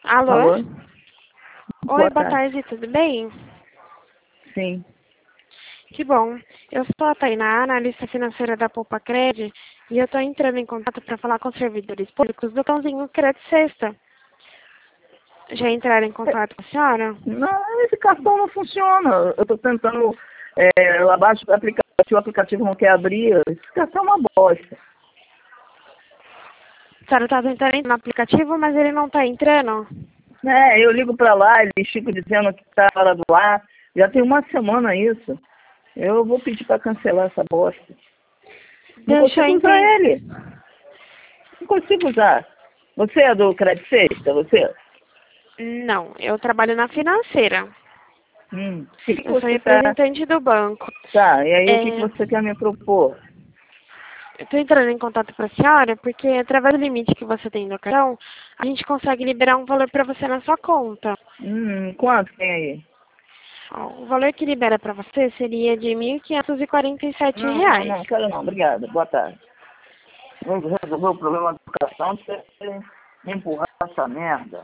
Alô? Alô? Oi, boa tarde, tudo bem? Sim. Que bom. Eu sou a Tainá, analista financeira da Poupa Cred, e eu estou entrando em contato para falar com os servidores públicos do cãozinho Cred Sexta. Já entraram em contato com a senhora? Não, esse cartão não funciona. Eu estou tentando, lá abaixo do aplicativo, o aplicativo não quer abrir. Esse cartão é uma bosta. A senhora está tentando entrar no aplicativo, mas ele não está entrando? Eu ligo para lá, eles ficam dizendo que está fora do ar. Já tem uma semana isso. Eu vou pedir para cancelar essa bosta. Não Deixa eu consigo usar entender. ele. Não consigo usar. Você é do Credit Sexta, você? Não, eu trabalho na financeira. O que Eu sou você está... representante do banco. Tá, e aí o que É, você quer me propor? eu estou entrando em contato para a senhora porque, através do limite que você tem no cartão, a gente consegue liberar um valor para você na sua conta. Quanto tem aí? Ó, o valor que libera para você seria de Não, não, R$ 1.547. não, quero não, obrigado. Boa tarde. Vamos resolver o problema do cartão, você empurrar essa merda.